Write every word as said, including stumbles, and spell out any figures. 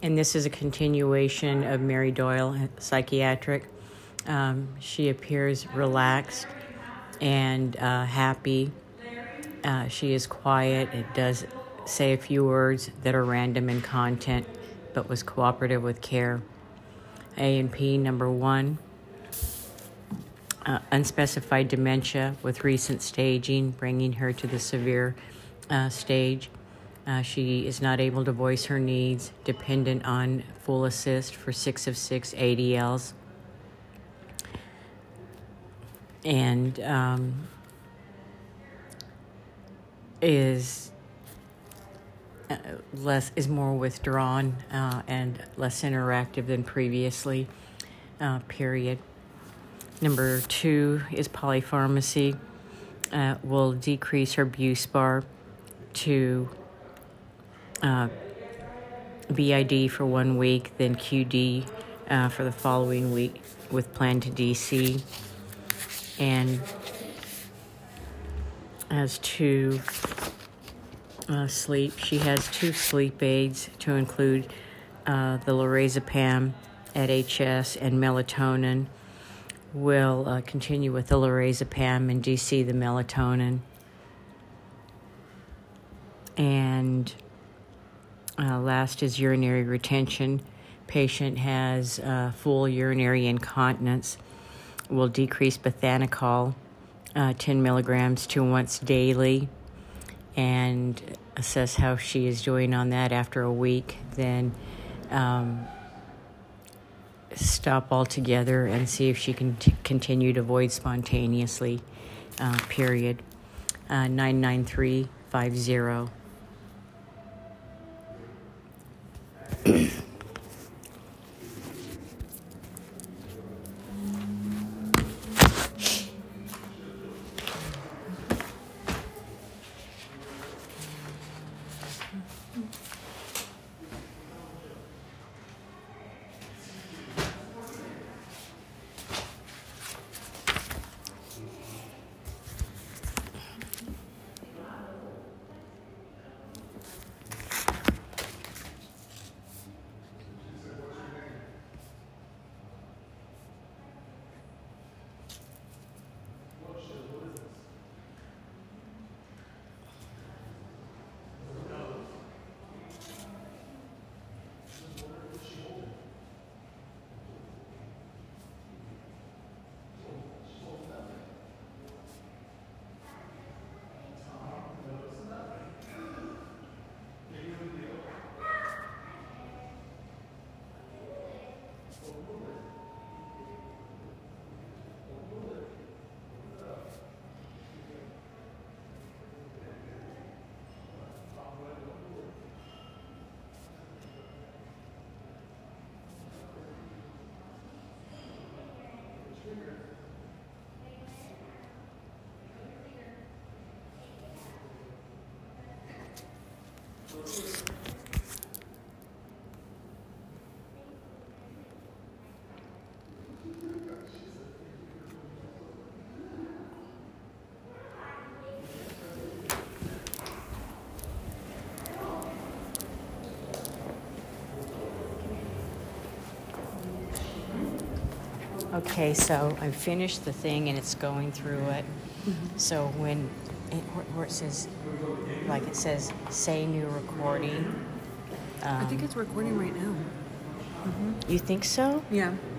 And this is a continuation of Mary Doyle, psychiatric. Um, she appears relaxed and uh, happy. Uh, she is quiet. It does say a few words that are random in content, but was cooperative with care. A and P number one, uh, unspecified dementia with recent staging, bringing her to the severe uh, stage. Uh, she is not able to voice her needs, dependent on full assist for six of six A D Ls. And um, is uh, less is more withdrawn uh, and less interactive than previously. Uh, period. Number two is polypharmacy. Uh, will decrease her Buspar to uh, B I D for one week, then Q D uh, for the following week, with plan to D C. And as to uh, sleep, she has two sleep aids to include uh, the lorazepam at H S and melatonin. Will uh, continue with the lorazepam and D C the melatonin. And uh, last is urinary retention. Patient has uh, full urinary incontinence. Will decrease bethanechol uh, ten milligrams to once daily, and assess how she is doing on that after a week. Then um, stop altogether and see if she can t- continue to void spontaneously, uh, period. Uh, nine nine three five zero. Okay, so I finished the thing and it's going through it. Mm-hmm. So when it, where it says, like it says, say new recording. Um, I think it's recording right now. Mm-hmm. You think so? Yeah.